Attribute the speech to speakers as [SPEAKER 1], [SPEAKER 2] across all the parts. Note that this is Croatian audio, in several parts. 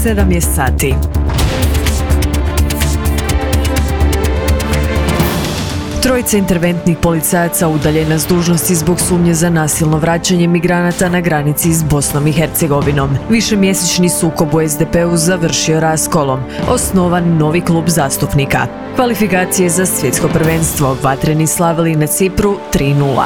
[SPEAKER 1] 7 je sati. Trojica interventnih policajaca udaljena s dužnosti zbog sumnje za nasilno vraćanje migranata na granici s Bosnom i Hercegovinom. Višemjesečni sukob u SDP-u završio raskolom. Osnovan novi klub zastupnika. Kvalifikacije za svjetsko prvenstvo. Vatreni slavili na Cipru 3:0.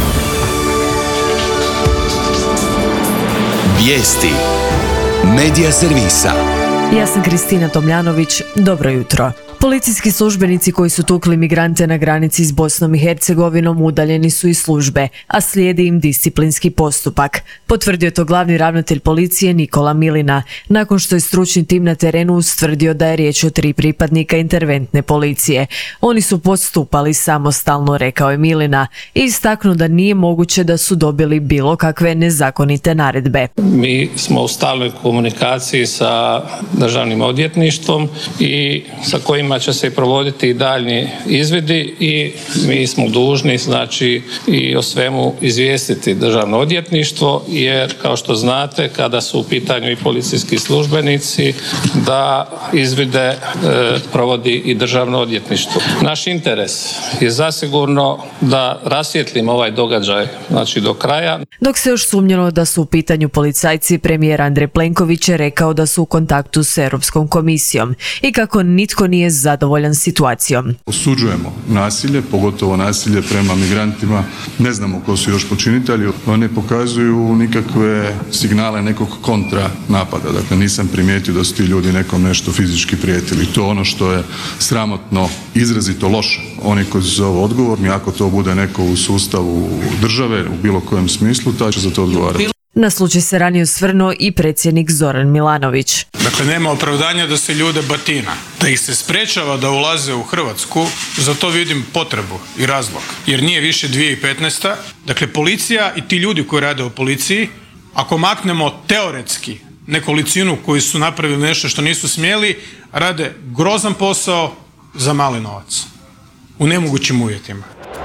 [SPEAKER 2] Vijesti Medija servisa.
[SPEAKER 1] Ja sam Kristina Tomljanović. Dobro jutro. Policijski službenici koji su tukli migrante na granici s Bosnom i Hercegovinom udaljeni su iz službe, a slijedi im disciplinski postupak. Potvrdio je to glavni ravnatelj policije Nikola Milina, nakon što je stručni tim na terenu ustvrdio da je riječ o 3 pripadnika interventne policije. Oni su postupali samostalno, rekao je Milina, i istaknuo da nije moguće da su dobili bilo kakve nezakonite naredbe.
[SPEAKER 3] Mi smo u stalnoj komunikaciji sa državnim odvjetništvom i sa kojima će se provoditi i daljnji izvidi i mi smo dužni i o svemu izvijestiti državno odvjetništvo, jer kao što znate kada su u pitanju i policijski službenici da izvide provodi i državno odvjetništvo. Naš interes je zasigurno da rasvijetlimo ovaj događaj do kraja.
[SPEAKER 1] Dok se još sumnjalo da su u pitanju policajci, premijer Andrej Plenković je rekao da su u kontaktu s Europskom komisijom i kako nitko nije zadovoljan situacijom.
[SPEAKER 4] Osuđujemo nasilje, pogotovo nasilje prema migrantima. Ne znamo ko su još počinitelji. Ne pokazuju nikakve signale nekog kontra napada. Dakle, nisam primijetio da su ti ljudi nekom nešto fizički prijetili. To je ono što je sramotno, izrazito loše. Oni koji su za ovo odgovorni, ako to bude neko u sustavu države, u bilo kojem smislu, taj će za to odgovarati.
[SPEAKER 1] Na slučaj se ranije osvrnuo i predsjednik Zoran Milanović.
[SPEAKER 5] Dakle, nema opravdanja da se ljude batina. Da ih se sprečava da ulaze u Hrvatsku, za to vidim potrebu i razlog. Jer nije više 2015. Dakle, policija i ti ljudi koji rade u policiji, ako maknemo teoretski nekolicinu koji su napravili nešto što nisu smjeli, rade grozan posao za mali novac. U nemogućim uvjetima.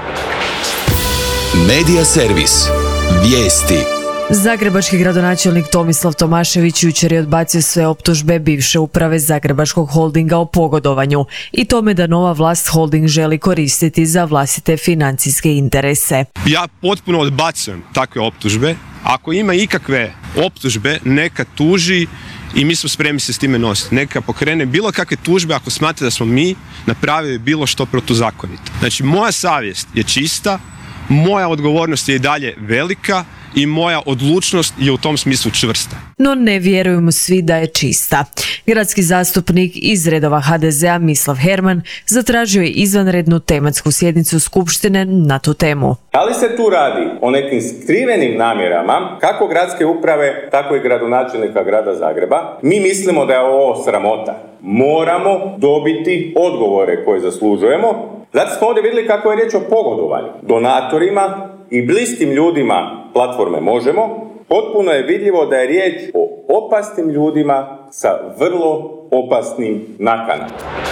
[SPEAKER 2] Medija servis. Vijesti.
[SPEAKER 1] Zagrebački gradonačelnik Tomislav Tomašević jučer je odbacio sve optužbe bivše uprave Zagrebačkog holdinga o pogodovanju i tome da nova vlast holding želi koristiti za vlastite financijske interese.
[SPEAKER 6] Ja potpuno odbacujem takve optužbe. Ako ima ikakve optužbe, neka tuži i mi smo spremni se s time nositi. Neka pokrene bilo kakve tužbe ako smatra da smo mi napravili bilo što protuzakonito. Znači, moja savjest je čista, moja odgovornost je i dalje velika i moja odlučnost je u tom smislu čvrsta.
[SPEAKER 1] No ne vjerujemo svi da je čista. Gradski zastupnik iz redova HDZ-a Mislav Herman zatražio je izvanrednu tematsku sjednicu Skupštine na tu temu.
[SPEAKER 7] Ali se tu radi o nekim skrivenim namjerama kako gradske uprave, tako i gradonačelnika grada Zagreba. Mi mislimo da je ovo sramota. Moramo dobiti odgovore koje zaslužujemo. Zato smo ovdje vidjeli kako je riječ o pogodovanju donatorima i bliskim ljudima platforme Možemo. Potpuno je vidljivo da je riječ o opasnim ljudima sa vrlo opasnim nakanama.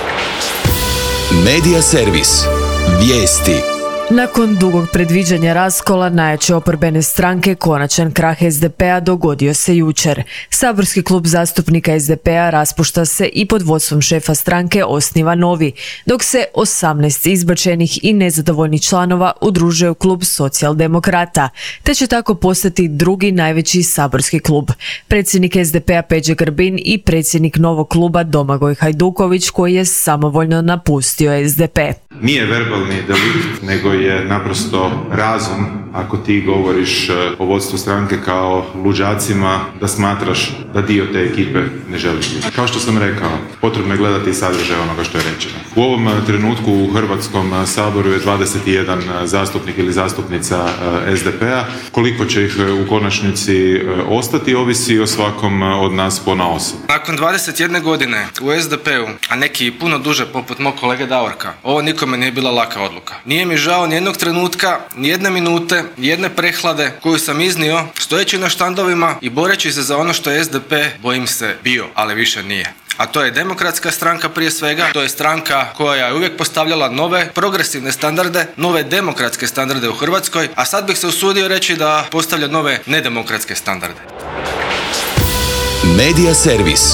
[SPEAKER 2] Medija servis. Vijesti.
[SPEAKER 1] Nakon dugog predviđanja raskola najjače oporbene stranke, konačan krah SDP-a dogodio se jučer. Saborski klub zastupnika SDP-a raspušta se i pod vodstvom šefa stranke osniva novi, dok se 18 izbačenih i nezadovoljnih članova udružuje u klub Socijaldemokrata, te će tako postati drugi najveći saborski klub. Predsjednik SDP-a Peđa Grbin i predsjednik novog kluba Domagoj Hajduković, koji je samovoljno napustio SDP.
[SPEAKER 8] Nije verbalni delikt, nego je naprosto razum ako ti govoriš o vodstvu stranke kao luđacima, da smatraš da dio te ekipe ne želiš biti. Kao što sam rekao, potrebno je gledati sadržaj onoga što je rečeno. U ovom trenutku u Hrvatskom saboru je 21 zastupnik ili zastupnica SDP-a. Koliko će ih u konačnici ostati, ovisi o svakom od nas ponaosob.
[SPEAKER 9] Nakon 21 godine u SDP-u, a neki puno duže poput mog kolege Davorka, ovo nikome nije bila laka odluka. Nije mi žao nijednog trenutka, nijedne minute, nijedne prehlade koju sam iznio stojeći na štandovima i boreći se za ono što je SDP, bojim se, bio, ali više nije. A to je demokratska stranka prije svega, to je stranka koja je uvijek postavljala nove progresivne standarde, nove demokratske standarde u Hrvatskoj, a sad bih se usudio reći da postavlja nove nedemokratske standarde.
[SPEAKER 2] Medija servis.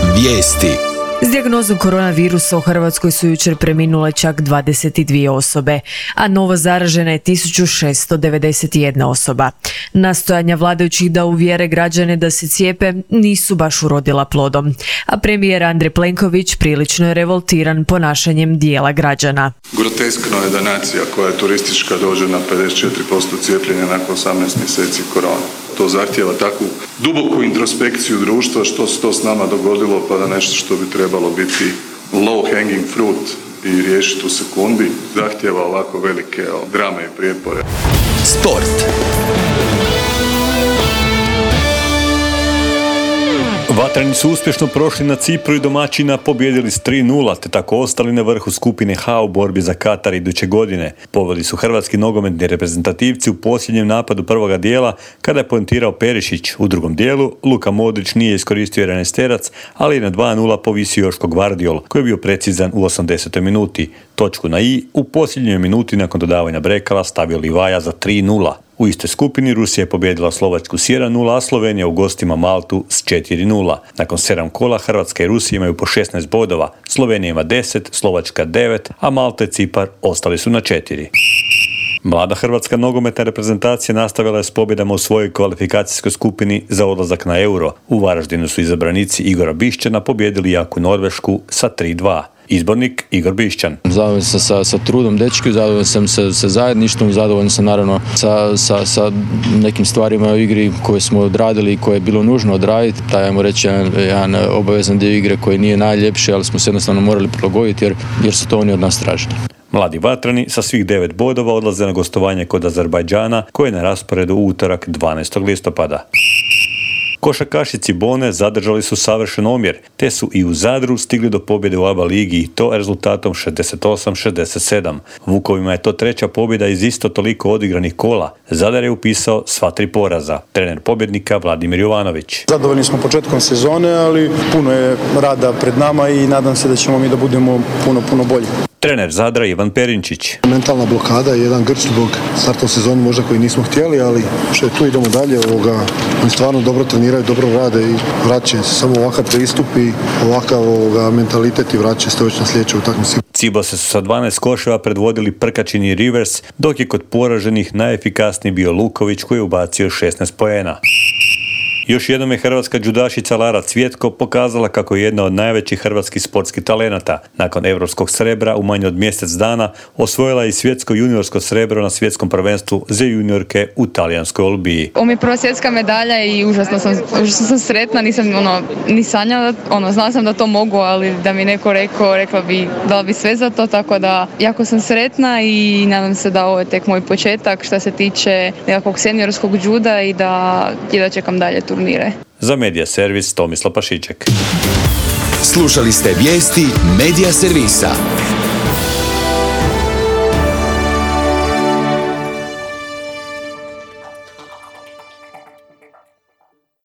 [SPEAKER 2] Vijesti.
[SPEAKER 1] S dijagnozom koronavirusa u Hrvatskoj su jučer preminule čak 22 osobe, a novo zaražena je 1691 osoba. Nastojanja vladajućih da uvjere građane da se cijepe nisu baš urodila plodom, a premijer Andrej Plenković prilično je revoltiran ponašanjem dijela građana.
[SPEAKER 4] Groteskno je da nacija koja je turistička dođe na 54% cijepljenja nakon 18 mjeseci korona. To zahtijeva takvu duboku introspekciju društva što se to s nama dogodilo, pa da nešto što bi trebalo biti low hanging fruit i riješiti u sekundi, zahtijeva ovako velike drame i prijepore.
[SPEAKER 2] Sport.
[SPEAKER 10] Vatreni su uspješno prošli na Cipru i domaćina pobijedili s 3:0, te tako ostali na vrhu skupine H u borbi za Katar iduće godine. Pobjedili su hrvatski nogometni reprezentativci u posljednjem napadu prvoga dijela kada je poentirao Perišić. U drugom dijelu Luka Modrić nije iskoristio 11-terac, ali je na 2:0 povisio Joško Gvardiol, koji je bio precizan u 80. minuti. Točku na i u posljednjoj minuti nakon dodavanja Brekala stavio Livaja za 3:0. U istoj skupini Rusija je pobijedila Slovačku s 1:0, a Slovenija u gostima Maltu s 4:0. Nakon 7 kola Hrvatska i Rusija imaju po 16 bodova, Slovenija ima 10, Slovačka 9, a Malta i Cipar ostali su na 4. Mlada hrvatska nogometna reprezentacija nastavila je s pobjedama u svojoj kvalifikacijskoj skupini za odlazak na Euro. U Varaždinu su izabranici Igora Bišćana pobijedili jaku Norvešku sa 3:2. Izbornik Igor Bišćan.
[SPEAKER 11] Zadovoljan sam sa trudom dečki, zadovoljan sam sa zajedništvom, zadovoljan sam naravno sa nekim stvarima u igri koje smo odradili i koje je bilo nužno odraditi. Taj, ajmo reći, jedan obavezan dio igre koji nije najljepši, ali smo se jednostavno morali prilagoditi jer su to oni od nas tražili.
[SPEAKER 10] Mladi vatreni sa svih 9 bodova odlaze na gostovanje kod Azerbajdžana koje je na rasporedu u utorak 12. listopada. Košarkaši Cibone zadržali su savršen omjer, te su i u Zadru stigli do pobjede u ABA ligi i to rezultatom 68-67. Vukovima je to treća pobjeda iz isto toliko odigranih kola. Zadar je upisao sva 3 poraza. Trener pobjednika Vladimir Jovanović.
[SPEAKER 12] Zadovoljni smo početkom sezone, ali puno je rada pred nama i nadam se da ćemo mi da budemo puno bolji.
[SPEAKER 10] Trener Zadra Ivan Perinčić.
[SPEAKER 13] Mentalna blokada je jedan grč zbog starta sezoni možda koji nismo htjeli, ali što je tu idemo dalje, oni stvarno dobro treniraju, dobro rade i vraća se samo ovakav pristup i ovakav mentalitet i vraća se to već na sljedeću utakmicu.
[SPEAKER 10] Cibose su sa 12 koševa predvodili Prkačin Rivers, dok je kod poraženih najefikasniji bio Luković koji je ubacio 16 poena. Još jednom je hrvatska džudašica Lara Cvjetko pokazala kako je jedna od najvećih hrvatskih sportskih talenata. Nakon europskog srebra u manje od mjesec dana osvojila je i svjetsko juniorsko srebro na svjetskom prvenstvu za juniorke u talijanskoj Olbiji.
[SPEAKER 14] Ovo mi je prva svjetska medalja i užasno sam sretna, nisam ni sanjala, znala sam da to mogu, ali da mi neko rekla bi dala bi sve za to, tako da jako sam sretna i nadam se da ovo je tek moj početak što se tiče nekakvog seniorskog džuda i da čekam dalje turnire.
[SPEAKER 10] Za Medija Servis Tomislav Pašiček.
[SPEAKER 2] Slušali ste vijesti Medija Servisa.